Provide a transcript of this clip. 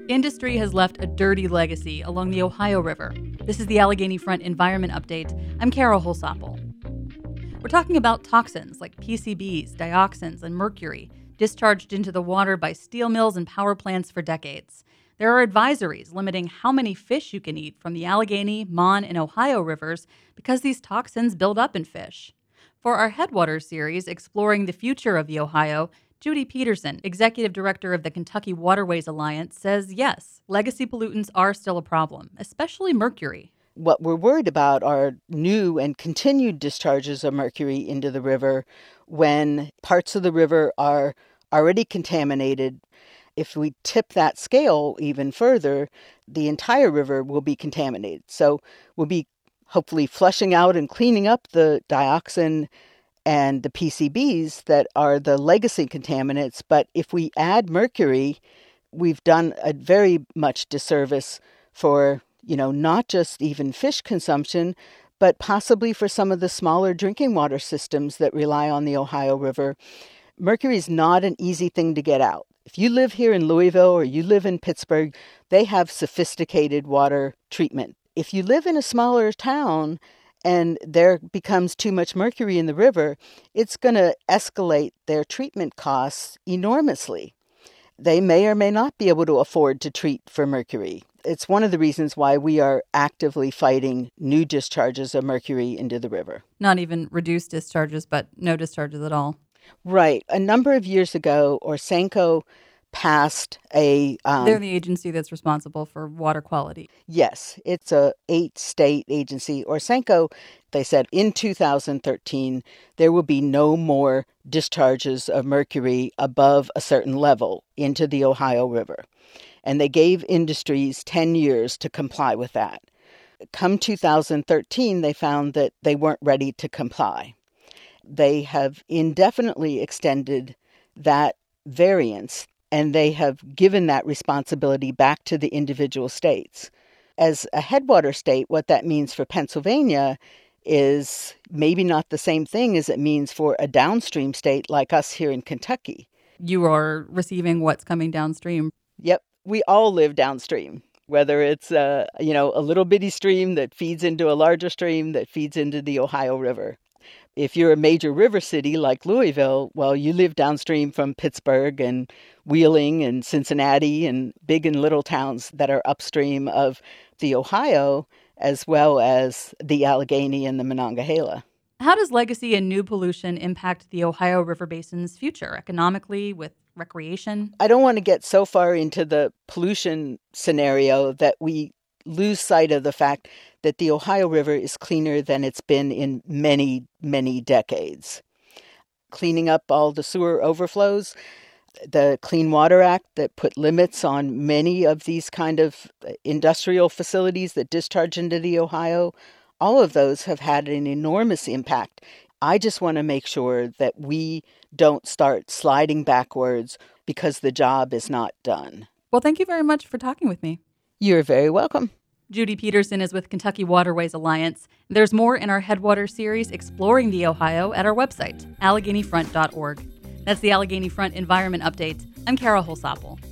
Industry has left a dirty legacy along the Ohio River. This is the Allegheny Front Environment Update. I'm Carol Holsapple. We're talking about toxins like PCBs, dioxins, and mercury discharged into the water by steel mills and power plants for decades. There are advisories limiting how many fish you can eat from the Allegheny, Mon, and Ohio rivers because these toxins build up in fish. For our Headwaters series exploring the future of the Ohio, Judy Peterson, executive director of the Kentucky Waterways Alliance, says yes, legacy pollutants are still a problem, especially mercury. What we're worried about are new and continued discharges of mercury into the river when parts of the river are already contaminated. If we tip that scale even further, the entire river will be contaminated. So we'll be hopefully flushing out and cleaning up the dioxin and the PCBs that are the legacy contaminants. But if we add mercury, we've done a very much disservice for, not just even fish consumption, but possibly for some of the smaller drinking water systems that rely on the Ohio River. Mercury is not an easy thing to get out. If you live here in Louisville or you live in Pittsburgh, they have sophisticated water treatment. If you live in a smaller town and there becomes too much mercury in the river, it's going to escalate their treatment costs enormously. They may or may not be able to afford to treat for mercury. It's one of the reasons why we are actively fighting new discharges of mercury into the river. Not even reduced discharges, but no discharges at all. Right. A number of years ago, Orsenco passed a... They're the agency that's responsible for water quality. Yes, it's a 8-state agency. Orsenco, they said in 2013, there will be no more discharges of mercury above a certain level into the Ohio River. And they gave industries 10 years to comply with that. Come 2013, they found that they weren't ready to comply. They have indefinitely extended that variance, and they have given that responsibility back to the individual states. As a headwater state, what that means for Pennsylvania is maybe not the same thing as it means for a downstream state like us here in Kentucky. You are receiving what's coming downstream. Yep. We all live downstream, whether it's a little bitty stream that feeds into a larger stream that feeds into the Ohio River. If you're a major river city like Louisville, well, you live downstream from Pittsburgh and Wheeling and Cincinnati and big and little towns that are upstream of the Ohio, as well as the Allegheny and the Monongahela. How does legacy and new pollution impact the Ohio River Basin's future economically, with recreation? I don't want to get so far into the pollution scenario that we lose sight of the fact that the Ohio River is cleaner than it's been in many, many decades. Cleaning up all the sewer overflows, the Clean Water Act that put limits on many of these kind of industrial facilities that discharge into the Ohio, all of those have had an enormous impact. I just want to make sure that we don't start sliding backwards because the job is not done. Well, thank you very much for talking with me. You're very welcome. Judy Peterson is with Kentucky Waterways Alliance. There's more in our Headwaters series exploring the Ohio at our website, AlleghenyFront.org. That's the Allegheny Front Environment Update. I'm Carol Holsapple.